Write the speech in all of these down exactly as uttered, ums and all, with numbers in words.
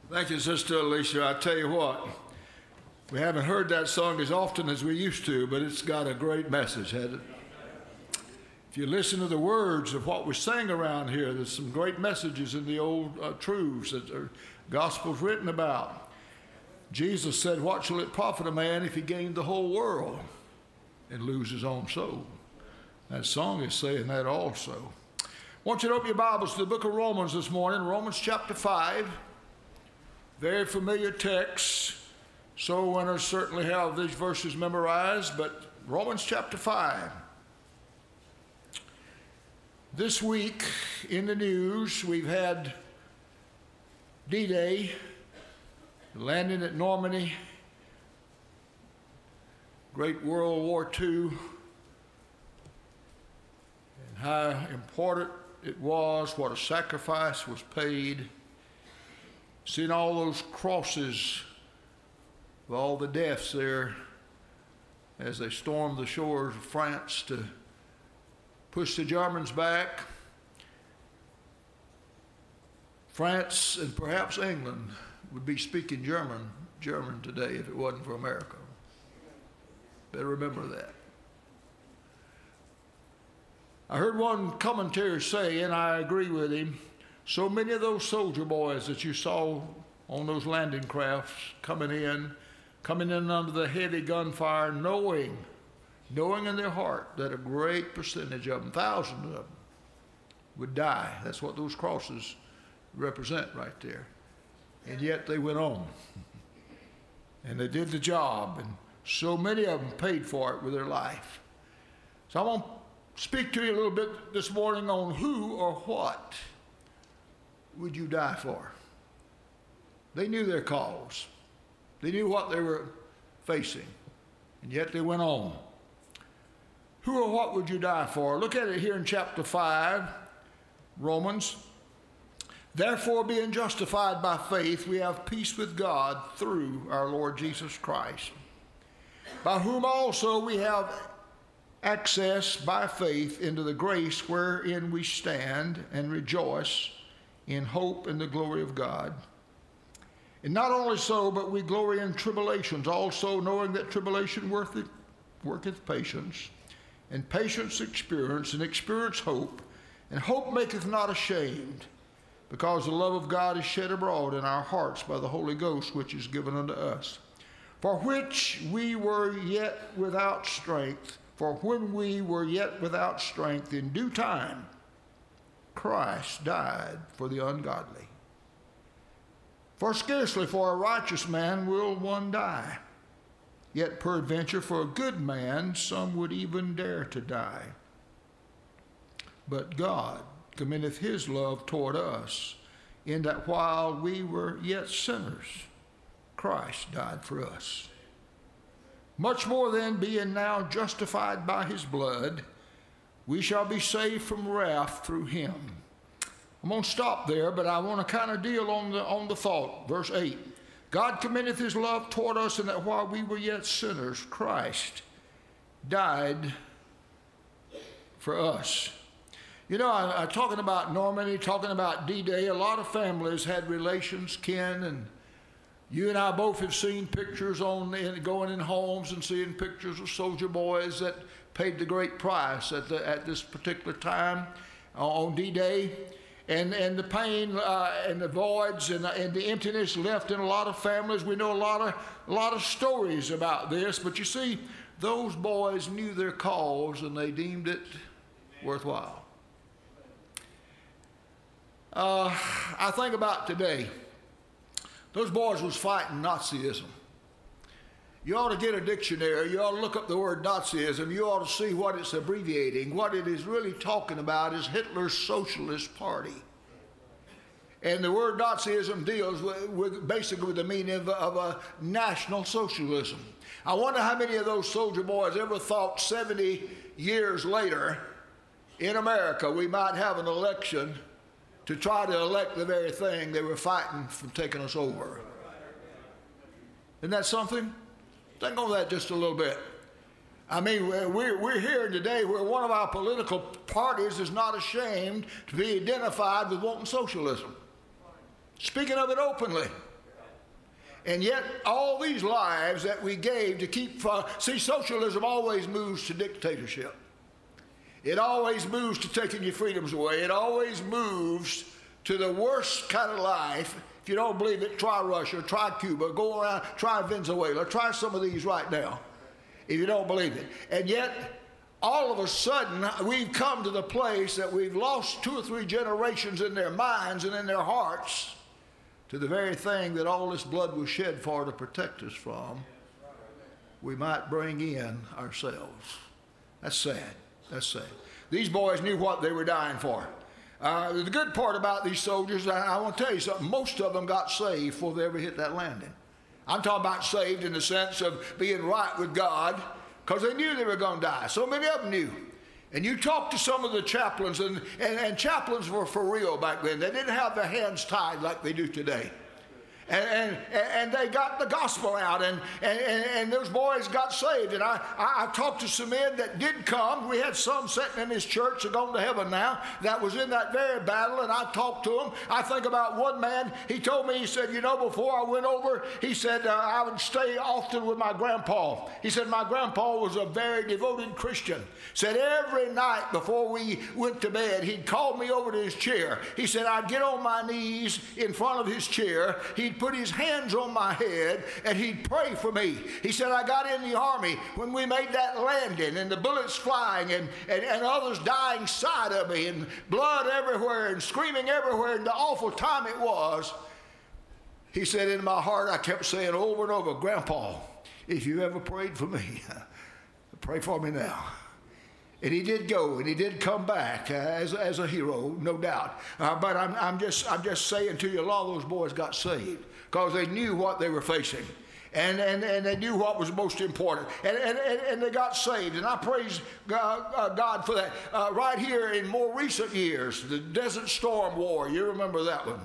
Thank you, Sister Alicia. I tell you what, we haven't heard that song as often as we used to, but it's got a great message, hasn't it? If you listen to the words of what we sing around here, there's some great messages in the old uh, truths that are gospels written about. Jesus said, "What shall it profit a man if he gained the whole world and lose his own soul?" That song is saying that also. I want you to open your Bibles to the book of Romans this morning, Romans chapter five. Very familiar text. Soul winners certainly have these verses memorized, but Romans chapter five. This week in the news, we've had D-Day, landing at Normandy, Great World War Two, and how important it was, what a sacrifice was paid. Seeing all those crosses of all the deaths there as they stormed the shores of France to push the Germans back. France and perhaps England would be speaking German, German today if it wasn't for America. Better remember that. I heard one commentator say, and I agree with him, so many of those soldier boys that you saw on those landing crafts coming in, coming in under the heavy gunfire, knowing, knowing in their heart that a great percentage of them, thousands of them, would die. That's what those crosses represent right there. And yet they went on. And they did the job. And so many of them paid for it with their life. So I want to speak to you a little bit this morning on who or what would you die for? They knew their cause. They knew what they were facing. And yet they went on. Who or what would you die for? Look at it here in chapter five, Romans. Therefore, being justified by faith, we have peace with God through our Lord Jesus Christ, by whom also we have access by faith into the grace wherein we stand and rejoice in hope and the glory of God. And not only so, but we glory in tribulations also, knowing that tribulation worketh, worketh patience, and patience experience, and experience hope, and hope maketh not ashamed, because the love of God is shed abroad in our hearts by the Holy Ghost, which is given unto us. For which we were yet without strength, for when we were yet without strength, in due time Christ died for the ungodly. For scarcely for a righteous man will one die, yet peradventure for a good man some would even dare to die. But God commendeth his love toward us, in that while we were yet sinners, Christ died for us. Much more then, being now justified by his blood, we shall be saved from wrath through him. I'm going to stop there, but I want to kind of deal on the, on the thought. Verse eight. God commendeth his love toward us, in that while we were yet sinners, Christ died for us. You know, I, I talking about Normandy, talking about D-Day, a lot of families had relations, kin, and you and I both have seen pictures on in, going in homes and seeing pictures of soldier boys that paid the great price at the at this particular time uh, on D-Day, and and the pain uh, and the voids and, and the emptiness left in a lot of families. We know a lot of a lot of stories about this, but you see, those boys knew their cause and they deemed it worthwhile. Uh, I think about today. Those boys was fighting Nazism. You ought to get a dictionary. You ought to look up the word Nazism. You ought to see what it's abbreviating. What it is really talking about is Hitler's Socialist Party. And the word Nazism deals with, with basically with the meaning of, of a national socialism. I wonder how many of those soldier boys ever thought seventy years later in America we might have an election to try to elect the very thing they were fighting from taking us over. Isn't that something? Think on that just a little bit. I mean, we're, we're here today where one of our political parties is not ashamed to be identified with wanting socialism. Speaking of it openly. And yet all these lives that we gave to keep, uh, see, socialism always moves to dictatorship. It always moves to taking your freedoms away. It always moves to the worst kind of life. If you don't believe it, try Russia, try Cuba, go around, try Venezuela, try some of these right now, if you don't believe it. And yet, all of a sudden, we've come to the place that we've lost two or three generations in their minds and in their hearts to the very thing that all this blood was shed for to protect us from, we might bring in ourselves. That's sad. That's sad. These boys knew what they were dying for. Uh, the good part about these soldiers, I, I want to tell you something, most of them got saved before they ever hit that landing. I'm talking about saved in the sense of being right with God, because they knew they were going to die. So many of them knew. And you talk to some of the chaplains, and, and, and chaplains were for real back then. They didn't have their hands tied like they do today. And, and, and they got the gospel out, and, and, and those boys got saved. And I, I, I talked to some men that did come. We had some sitting in this church that gone to heaven now that was in that very battle, and I talked to them. I think about one man, he told me, he said, you know, before I went over, he said, uh, I would stay often with my grandpa. He said, my grandpa was a very devoted Christian. Said every night before we went to bed, he'd call me over to his chair. He said, I'd get on my knees in front of his chair. He'd put his hands on my head and he'd pray for me. He said, I got in the army when we made that landing and the bullets flying and, and, and others dying side of me and blood everywhere and screaming everywhere and the awful time it was. He said, in my heart I kept saying over and over, Grandpa, if you ever prayed for me, pray for me now. And he did go, and he did come back uh, as, as a hero, no doubt. Uh, but I'm, I'm, just, I'm just saying to you, a lot of those boys got saved because they knew what they were facing. And, and, and they knew what was most important. And, and, and, and they got saved. And I praise God, uh, God for that. Uh, right here in more recent years, the Desert Storm War, you remember that one.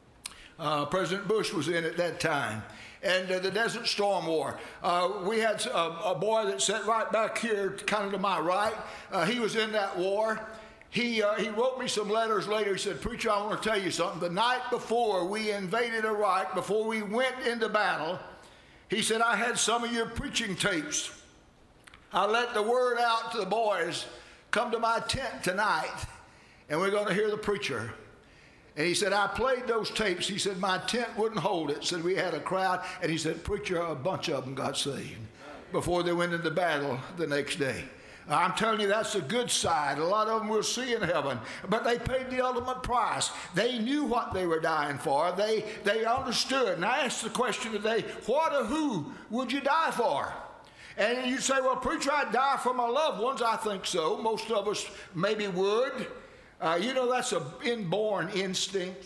Uh, President Bush was in at that time. And uh, the Desert Storm War. Uh, we had a, a boy that sat right back here, kind of to my right. Uh, he was in that war. He, uh, he wrote me some letters later. He said, Preacher, I want to tell you something. The night before we invaded Iraq, before we went into battle, he said, I had some of your preaching tapes. I let the word out to the boys, come to my tent tonight, and we're going to hear the preacher. And he said, I played those tapes. He said, my tent wouldn't hold it. Said, we had a crowd. And he said, Preacher, a bunch of them got saved before they went into battle the next day. I'm telling you, that's the good side. A lot of them we'll see in heaven. But they paid the ultimate price. They knew what they were dying for. They, they understood. And I asked the question today, what or who would you die for? And you say, well, Preacher, I'd die for my loved ones. I think so. Most of us maybe would. Uh, you know, that's an inborn instinct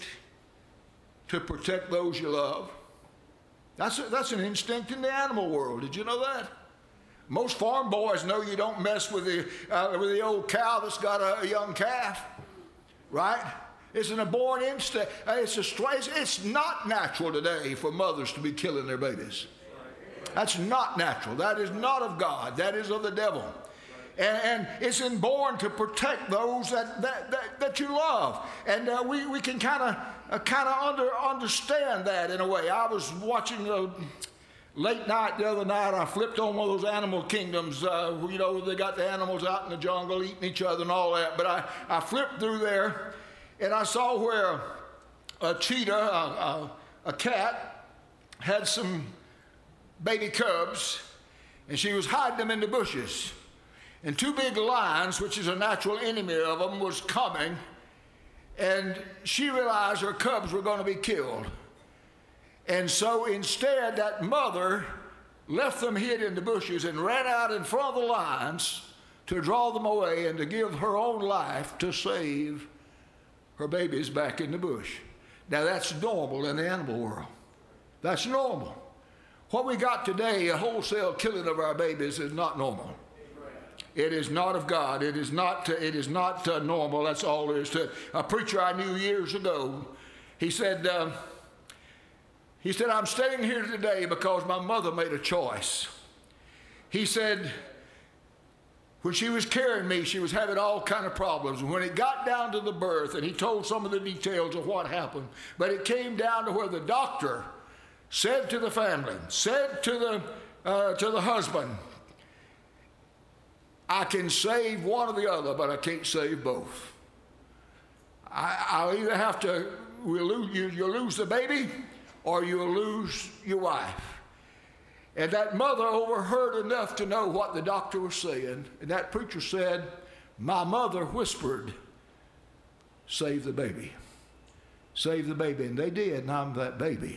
to protect those you love. That's, a, that's an instinct in the animal world. Did you know that? Most farm boys know you don't mess with the, uh, with the old cow that's got a, a young calf, right? It's an inborn instinct. Uh, it's, a, it's, it's not natural today for mothers to be killing their babies. That's not natural. That is not of God. That is of the devil. And, and it's inborn to protect those that, that, that, that you love. And uh, we, we can kind of uh, kind of under, understand that in a way. I was watching a late night the other night. I flipped on one of those Animal Kingdoms. Uh, you know, they got the animals out in the jungle eating each other and all that. But I, I flipped through there, and I saw where a cheetah, a, a, a cat, had some baby cubs, and she was hiding them in the bushes. And two big lions, which is a natural enemy of them, was coming, and she realized her cubs were going to be killed. And so instead, that mother left them hid in the bushes and ran out in front of the lions to draw them away and to give her own life to save her babies back in the bush. Now, that's normal in the animal world. That's normal. What we got today, a wholesale killing of our babies, is not normal. It is not of God. It is not, uh, it is not uh, normal. That's all there is to it. A preacher I knew years ago, he said, uh, he said, I'm staying here today because my mother made a choice. He said, when she was carrying me, she was having all kind of problems. And when it got down to the birth, and he told some of the details of what happened, but it came down to where the doctor said to the family, said to the, uh, to the husband, I can save one or the other, but I can't save both. I, I'll either have to, we'll lose, you, you'll lose the baby or you'll lose your wife. And that mother overheard enough to know what the doctor was saying. And that preacher said, my mother whispered, save the baby. Save the baby. And they did, and I'm that baby.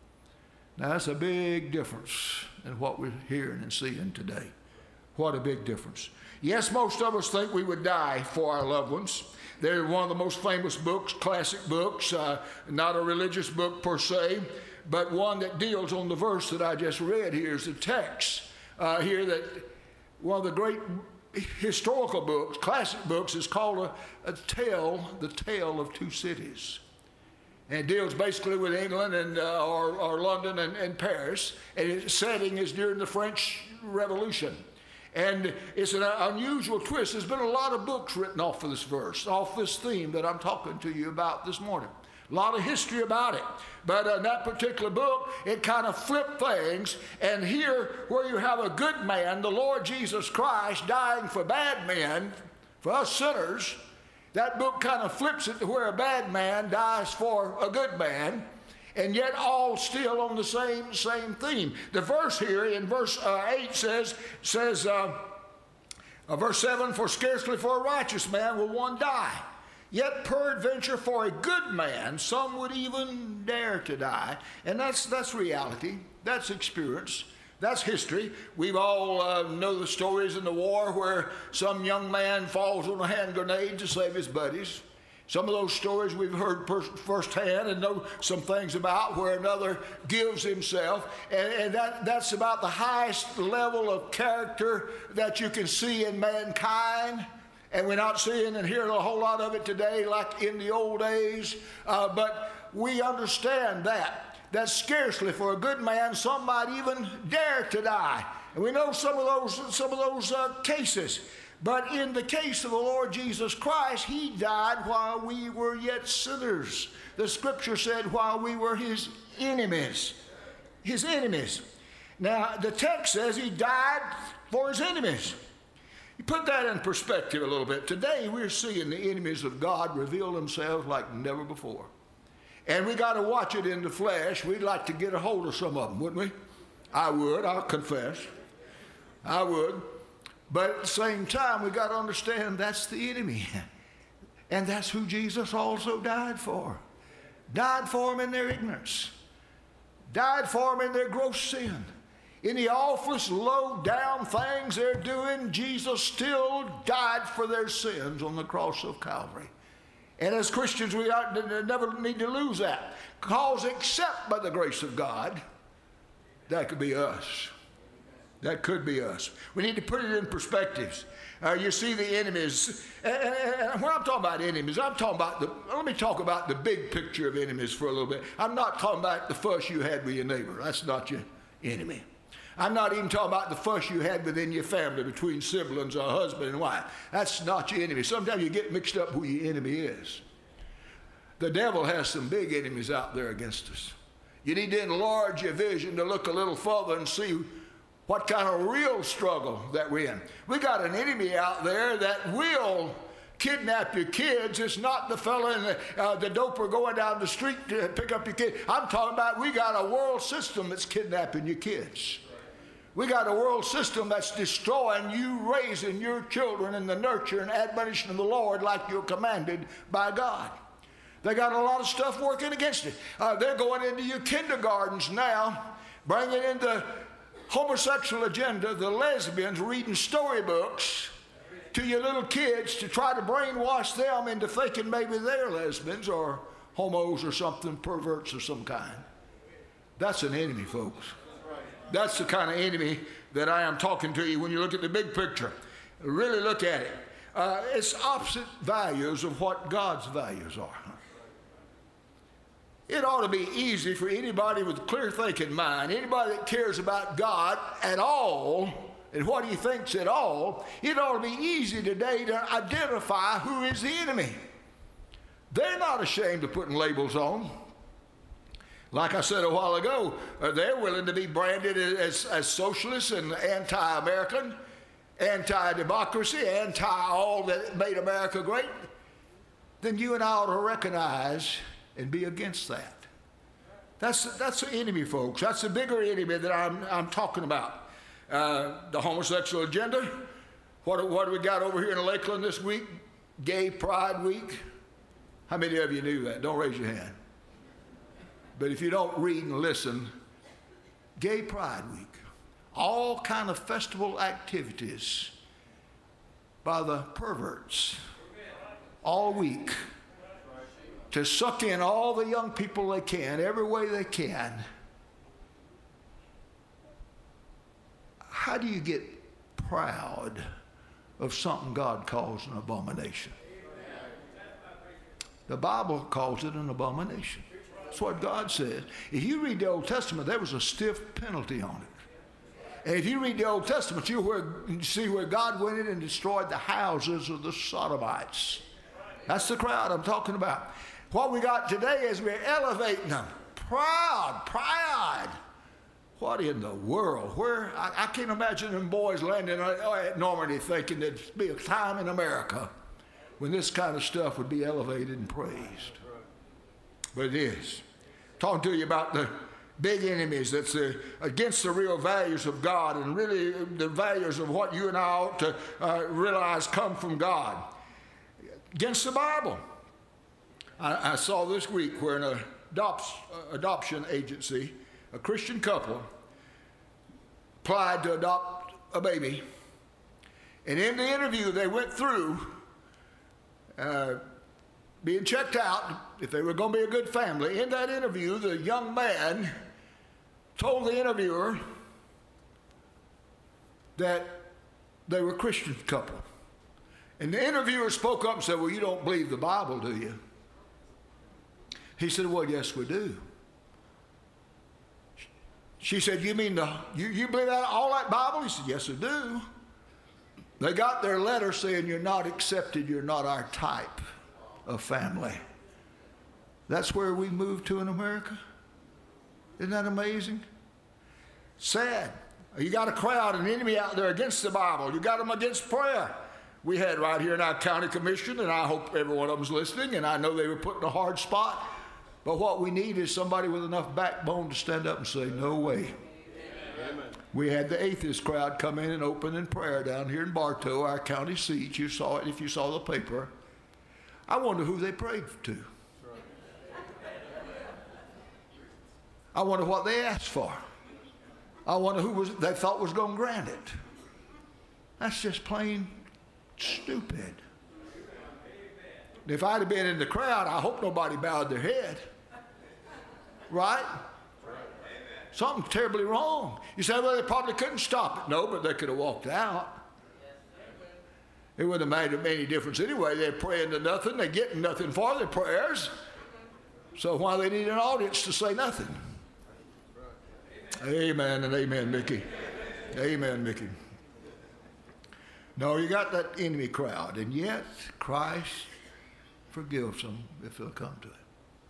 Now that's a big difference in what we're hearing and seeing today. What a big difference. Yes, most of us think we would die for our loved ones. They're one of the most famous books, classic books, uh, not a religious book per se, but one that deals on the verse that I just read here is the text uh, here that one of the great historical books, classic books, is called a, a tale, the Tale of Two Cities. And it deals basically with England and uh, or, or London and, and Paris, and its setting is during the French Revolution. And it's an unusual twist. There's been a lot of books written off of this verse, off this theme that I'm talking to you about this morning. A lot of history about it. But in that particular book, it kind of flipped things. And here, where you have a good man, the Lord Jesus Christ, dying for bad men, for us sinners, that book kind of flips it to where a bad man dies for a good man. And yet all still on the same same theme. The verse here in verse uh, eight says, says uh, uh, verse seven, for scarcely for a righteous man will one die. Yet peradventure for a good man, some would even dare to die. And that's, that's reality. That's experience. That's history. We've all uh, know the stories in the war where some young man falls on a hand grenade to save his buddies. Some of those stories we've heard per- firsthand and know some things about where another gives himself. And, and that, that's about the highest level of character that you can see in mankind. And we're not seeing and hearing a whole lot of it today like in the old days. Uh, but we understand that. That scarcely for a good man some might even dare to die. And we know some of those, some of those uh, cases. But in the case of the Lord Jesus Christ, he died while we were yet sinners. The scripture said while we were his enemies. His enemies. Now, the text says he died for his enemies. You put that in perspective a little bit. Today, we're seeing the enemies of God reveal themselves like never before. And we got to watch it in the flesh. We'd like to get a hold of some of them, wouldn't we? I would, I'll confess. I would. But at the same time, we got to understand that's the enemy. And that's who Jesus also died for. Died for them in their ignorance. Died for them in their gross sin. In the awfulest, low-down things they're doing, Jesus still died for their sins on the cross of Calvary. And as Christians, we never need to lose that. Because except by the grace of God, that could be us. That could be us. We need to put it in perspectives. Uh, you see the enemies. And, and when I'm talking about enemies, I'm talking about the, let me talk about the big picture of enemies for a little bit. I'm not talking about the fuss you had with your neighbor. That's not your enemy. I'm not even talking about the fuss you had within your family between siblings or husband and wife. That's not your enemy. Sometimes you get mixed up who your enemy is. The devil has some big enemies out there against us. You need to enlarge your vision to look a little further and see what kind of real struggle that we're in. We got an enemy out there that will kidnap your kids. It's not the fella in the, uh, the doper going down the street to pick up your kid. I'm talking about we got a world system that's kidnapping your kids. We got a world system that's destroying you, raising your children in the nurture and admonition of the Lord like you're commanded by God. They got a lot of stuff working against it. Uh, they're going into your kindergartens now, bringing in the homosexual agenda, the lesbians reading storybooks to your little kids to try to brainwash them into thinking maybe they're lesbians or homos or something, perverts of some kind. That's an enemy, folks. That's the kind of enemy that I am talking to you when you look at the big picture. Really look at it. Uh, it's opposite values of what God's values are. It ought to be easy for anybody with a clear thinking mind, anybody that cares about God at all and what he thinks at all, it ought to be easy today to identify who is the enemy. They're not ashamed of putting labels on. Like I said a while ago, uh, they're willing to be branded as, as socialists and anti-American, anti-democracy, anti-all that made America great. Then you and I ought to recognize and be against that. That's, that's the enemy, folks. That's the bigger enemy that I'm, I'm talking about. Uh, the homosexual agenda. What, what do we got over here in Lakeland this week? Gay Pride Week. How many of you knew that? Don't raise your hand. But if you don't read and listen, Gay Pride Week. All kind of festival activities by the perverts all week to suck in all the young people they can, every way they can. How do you get proud of something God calls an abomination? The Bible calls it an abomination. That's what God says. If you read the Old Testament, there was a stiff penalty on it. And if you read the Old Testament, you, where, you see where God went in and destroyed the houses of the Sodomites. That's the crowd I'm talking about. What we got today is we're elevating them. Proud, pride. What in the world? Where I, I can't imagine them boys landing at Normandy thinking there'd be a time in America when this kind of stuff would be elevated and praised. But it is. Talking to you about the big enemies that's uh, against the real values of God and really the values of what you and I ought to uh, realize come from God. Against the Bible. I, I saw this week where an adopts, uh, adoption agency, a Christian couple, applied to adopt a baby. And in the interview they went through, uh, being checked out, if they were going to be a good family. In that interview, the young man told the interviewer that they were a Christian couple. And the interviewer spoke up and said, well, you don't believe the Bible, do you? He said, well, yes, we do. She said, you mean the, you, you believe that, all that Bible? He said, yes, I do. They got their letter saying you're not accepted, you're not our type of family. That's where we moved to in America. Isn't that amazing? Sad. You got a crowd, an enemy out there against the Bible. You got them against prayer. We had right here in our county commission, and I hope every one of them's listening, and I know they were put in a hard spot. But what we need is somebody with enough backbone to stand up and say, no way. Amen. We had the atheist crowd come in and open in prayer down here in Bartow, our county seat. You saw it if you saw the paper. I wonder who they prayed to. I wonder what they asked for. I wonder who was they thought was going to grant it. That's just plain stupid. If I'd have been in the crowd, I hope nobody bowed their head. Right? Something terribly wrong. You say, well, they probably couldn't stop it. No, but they could have walked out. It wouldn't have made any difference anyway. They're praying to nothing. They're getting nothing for their prayers. So why they need an audience to say nothing? Amen and amen, Mickey. Amen, Mickey. No, you got that enemy crowd, and yet Christ forgives them if they'll come to it.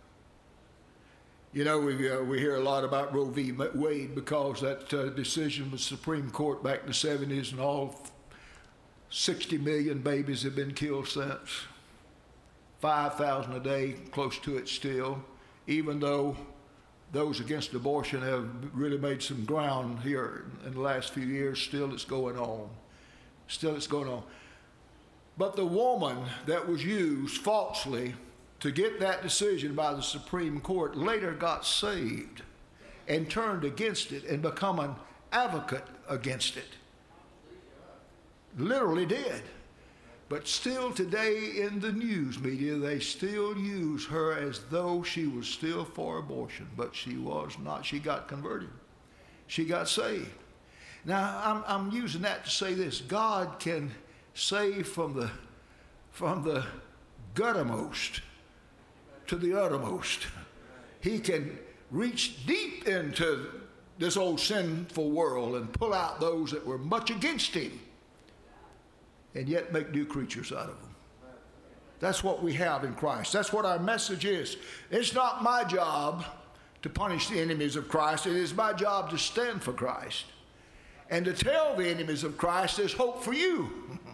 You know, we, uh, we hear a lot about Roe v. Wade because that uh, decision of the Supreme Court back in the seventies, and all sixty million babies have been killed since. five thousand a day, close to it still, even though those against abortion have really made some ground here in the last few years. Still it's going on. Still it's going on. But the woman that was used falsely to get that decision by the Supreme Court later got saved and turned against it and become an advocate against it. Literally did. But still today in the news media, they still use her as though she was still for abortion, but she was not. She got converted. She got saved. Now, I'm, I'm using that to say this. God can save from the, from the guttermost to the uttermost. He can reach deep into this old sinful world and pull out those that were much against him and yet make new creatures out of them. That's what we have in Christ. That's what our message is. It's not my job to punish the enemies of Christ. It is my job to stand for Christ and to tell the enemies of Christ there's hope for you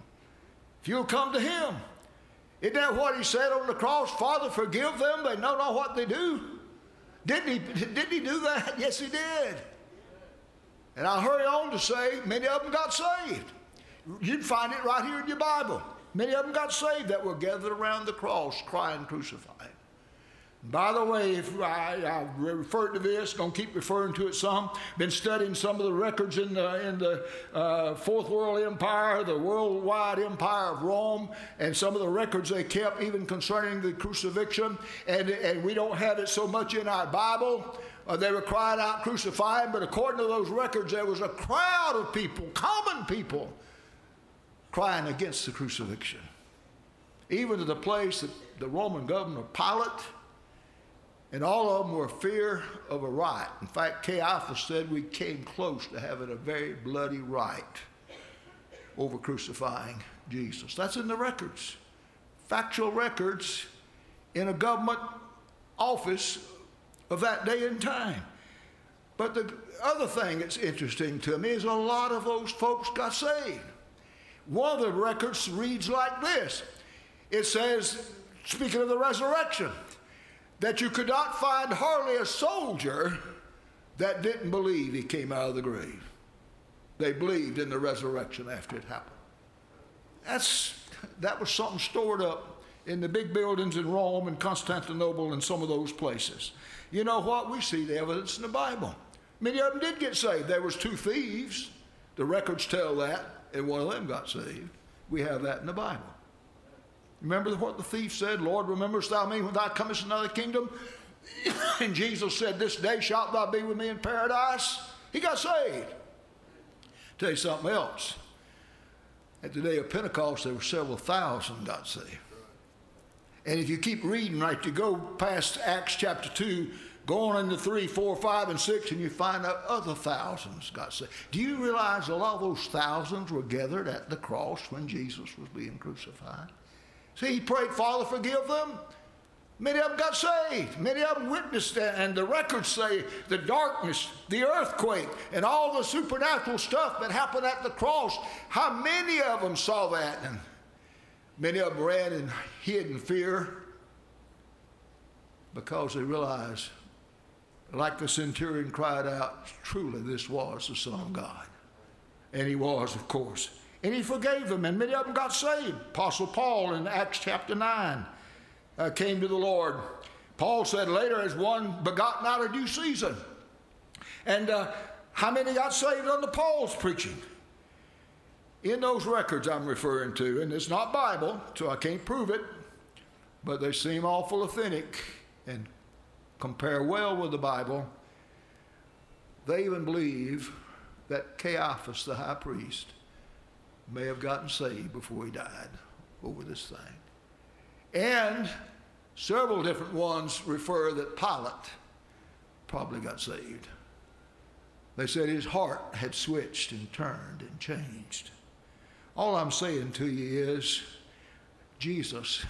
if you'll come to him. Isn't that what he said on the cross? Father, forgive them. They know not what they do. Didn't he, didn't he do that? Yes, he did. And I'll hurry on to say many of them got saved. You can find it right here in your Bible. Many of them got saved that were gathered around the cross crying, crucified. By the way, if I, I referred to this, going to keep referring to it some. Been studying some of the records in the in the uh, Fourth World Empire, the worldwide empire of Rome, and some of the records they kept, even concerning the crucifixion. And and we don't have it so much in our Bible. Uh, they were crying out, crucify him. But according to those records, there was a crowd of people, common people, crying against the crucifixion, even to the place that the Roman governor Pilate. And all of them were fear of a riot. In fact, Caiaphas said we came close to having a very bloody riot over crucifying Jesus. That's in the records, factual records in a government office of that day and time. But the other thing that's interesting to me is a lot of those folks got saved. One of the records reads like this. It says, speaking of the resurrection, that you could not find hardly a soldier that didn't believe he came out of the grave. They believed in the resurrection after it happened. That's, that was something stored up in the big buildings in Rome and Constantinople and some of those places. You know what? We see the evidence in the Bible. Many of them did get saved. There was two thieves. The records tell that, and one of them got saved. We have that in the Bible. Remember what the thief said? Lord, rememberest thou me when thou comest into the kingdom? And Jesus said, this day shalt thou be with me in paradise. He got saved. Tell you something else. At the day of Pentecost, there were several thousand got saved. And if you keep reading, right, you go past Acts chapter two, go on into three, four, five, and six, and you find out other thousands got saved. Do you realize a lot of those thousands were gathered at the cross when Jesus was being crucified? See, he prayed, Father, forgive them. Many of them got saved. Many of them witnessed that. And the records say the darkness, the earthquake, and all the supernatural stuff that happened at the cross. How many of them saw that? And many of them ran and hid in fear because they realized, like the centurion cried out, truly this was the Son of God. And he was, of course. And he forgave them, and many of them got saved. Apostle Paul in Acts chapter nine uh, came to the Lord. Paul said later, as one begotten out of due season. And uh, how many got saved under Paul's preaching? In those records I'm referring to, and it's not Bible, so I can't prove it, but they seem awful authentic and compare well with the Bible. They even believe that Caiaphas, the high priest, may have gotten saved before he died over this thing. And several different ones refer that Pilate probably got saved. They said his heart had switched and turned and changed. All I'm saying to you is Jesus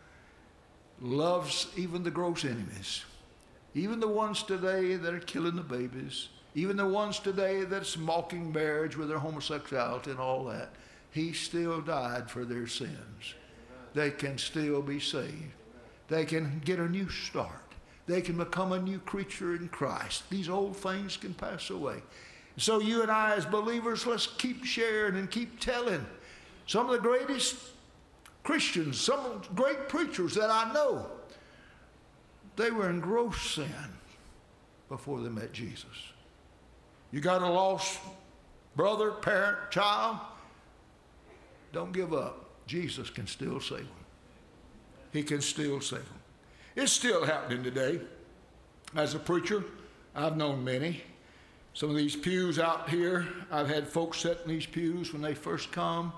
loves even the gross enemies, even the ones today that are killing the babies, even the ones today that's mocking marriage with their homosexuality and all that. He still died for their sins. They can still be saved. They can get a new start. They can become a new creature in Christ. These old things can pass away. So you and I as believers, let's keep sharing and keep telling. Some of the greatest Christians, some of the great preachers that I know, they were in gross sin before they met Jesus. You got a lost brother, parent, child, don't give up. Jesus can still save them. He can still save them. It's still happening today. As a preacher, I've known many. Some of these pews out here, I've had folks sit in these pews when they first come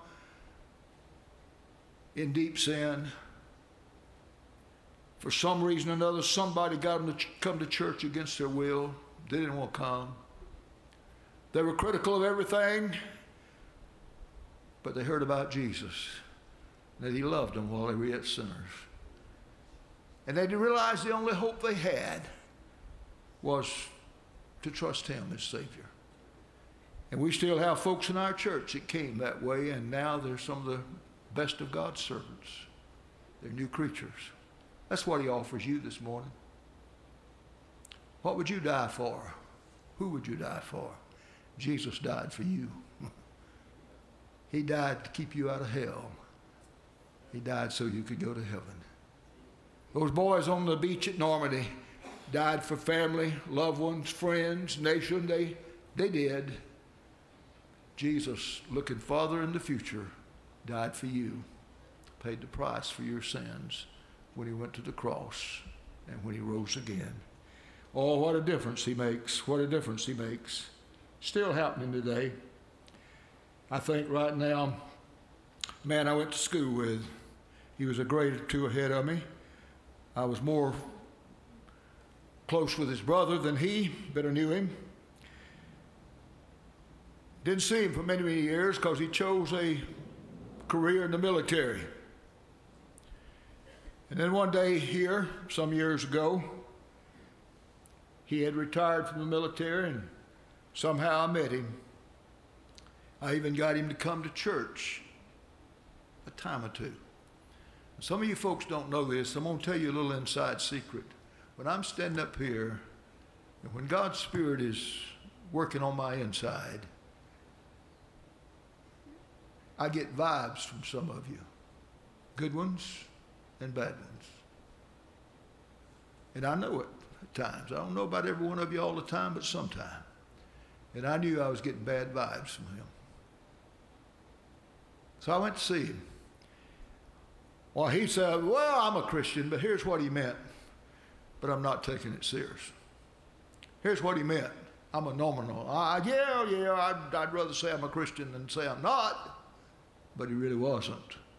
in deep sin. For some reason or another, somebody got them to come to church against their will. They didn't want to come. They were critical of everything, but they heard about Jesus, that he loved them while they were yet sinners. And they realized the only hope they had was to trust him as Savior. And we still have folks in our church that came that way, and now they're some of the best of God's servants. They're new creatures. That's what he offers you this morning. What would you die for? Who would you die for? Jesus died for you. He died to keep you out of hell. He died so you could go to heaven. Those boys on the beach at Normandy died for family, loved ones, friends, nation. They, they did. Jesus, looking farther in the future, died for you, paid the price for your sins when he went to the cross and when he rose again. Oh, what a difference he makes. What a difference he makes. Still happening today. I think right now, man I went to school with, he was a grade or two ahead of me. I was more close with his brother than he, but I knew him. Didn't see him for many, many years because he chose a career in the military. And then one day here, some years ago, he had retired from the military, and somehow I met him. I even got him to come to church a time or two. Some of you folks don't know this. I'm going to tell you a little inside secret. When I'm standing up here, and when God's Spirit is working on my inside, I get vibes from some of you, good ones and bad ones. And I know it at times. I don't know about every one of you all the time, but sometime. And I knew I was getting bad vibes from him. So I went to see him. Well, he said, well, I'm a Christian, but here's what he meant. But I'm not taking it serious. Here's what he meant. I'm a nominal. I, yeah, yeah, I'd, I'd rather say I'm a Christian than say I'm not. But he really wasn't.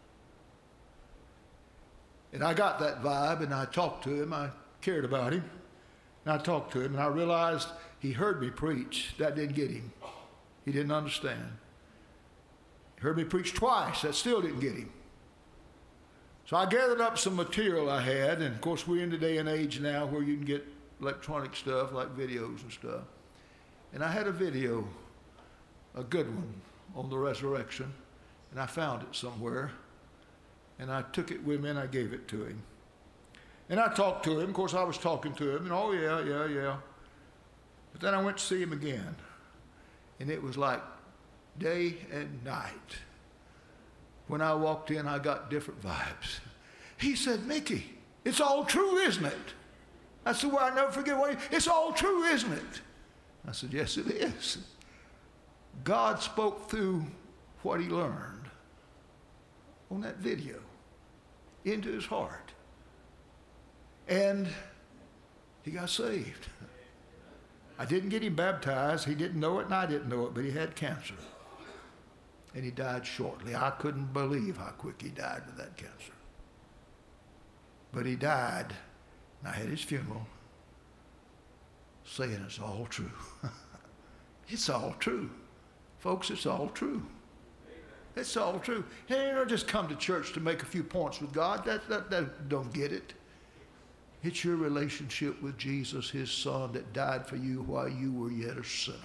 And I got that vibe, and I talked to him. I cared about him. And I talked to him, and I realized he heard me preach. That didn't get him. He didn't understand. He heard me preach twice. That still didn't get him. So I gathered up some material I had, and of course we're in the day and age now where you can get electronic stuff like videos and stuff. And I had a video, a good one, on the resurrection, and I found it somewhere. And I took it with me and I gave it to him. And I talked to him. Of course, I was talking to him, and oh, yeah, yeah, yeah. But then I went to see him again. And it was like day and night. When I walked in, I got different vibes. He said, Mickey, it's all true, isn't it? I said, well, I'll never forget what he, it's all true, isn't it? I said, yes, it is. God spoke through what he learned on that video into his heart. And he got saved. I didn't get him baptized. He didn't know it and I didn't know it, but he had cancer. And he died shortly. I couldn't believe how quick he died with that cancer. But he died, and I had his funeral saying it's all true. It's all true. Folks, it's all true. It's all true. Hey, you don't just come to church to make a few points with God. That, that, that don't get it. It's your relationship with Jesus, his son, that died for you while you were yet a sinner.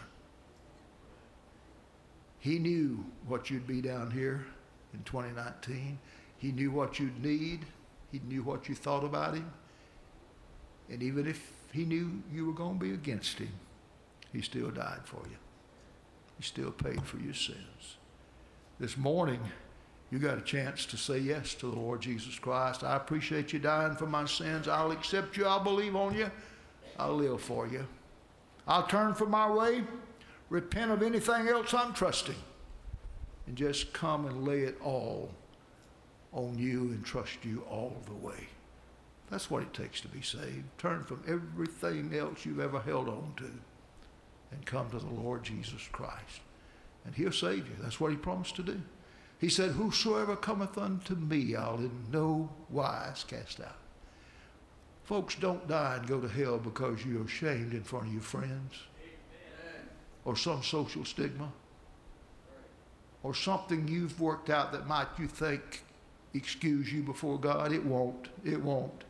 He knew what you'd be down here in twenty nineteen. He knew what you'd need. He knew what you thought about him. And even if he knew you were going to be against him, he still died for you. He still paid for your sins. This morning, you got a chance to say yes to the Lord Jesus Christ. I appreciate you dying for my sins. I'll accept you. I'll believe on you. I'll live for you. I'll turn from my way, repent of anything else I'm trusting, and just come and lay it all on you and trust you all the way. That's what it takes to be saved. Turn from everything else you've ever held on to and come to the Lord Jesus Christ. And he'll save you. That's what he promised to do. He said, whosoever cometh unto me, I'll in no wise cast out. Folks, don't die and go to hell because you're ashamed in front of your friends. Amen. Or some social stigma. Or something you've worked out that might, you think, excuse you before God. It won't. It won't.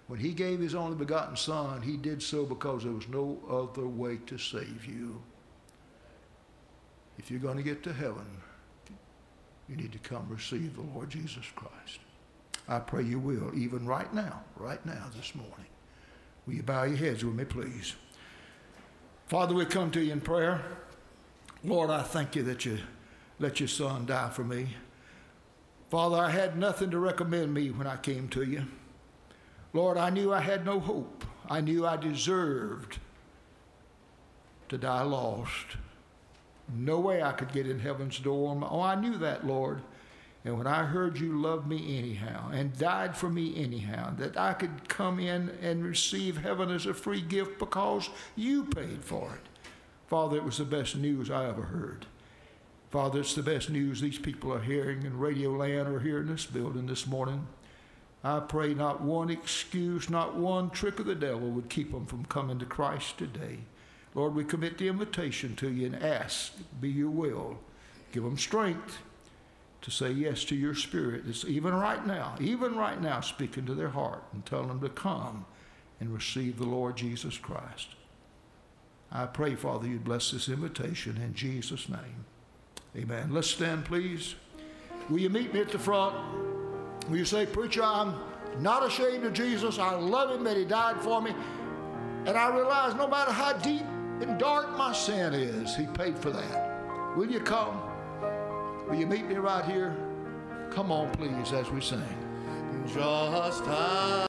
When he gave his only begotten Son, he did so because there was no other way to save you. If you're going to get to heaven, you need to come receive the Lord Jesus Christ. I pray you will, even right now, right now this morning. Will you bow your heads with me, please? Father, we come to you in prayer. Lord, I thank you that you let your Son die for me. Father, I had nothing to recommend me when I came to you. Lord, I knew I had no hope. I knew I deserved to die lost. No way I could get in heaven's door. Oh, I knew that, Lord. And when I heard you loved me anyhow and died for me anyhow, that I could come in and receive heaven as a free gift because you paid for it. Father, it was the best news I ever heard. Father, it's the best news these people are hearing in Radio Land or here in this building this morning. I pray not one excuse, not one trick of the devil would keep them from coming to Christ today. Lord, we commit the invitation to you and ask, be your will. Give them strength to say yes to your Spirit. It's even right now, even right now, speaking to their heart and telling them to come and receive the Lord Jesus Christ. I pray, Father, you'd bless this invitation in Jesus' name. Amen. Let's stand, please. Will you meet me at the front? Will you say, preacher, I'm not ashamed of Jesus. I love him that he died for me. And I realize no matter how deep and dark my sin is, he paid for that. Will you come? Will you meet me right here? Come on, please, as we sing. Just how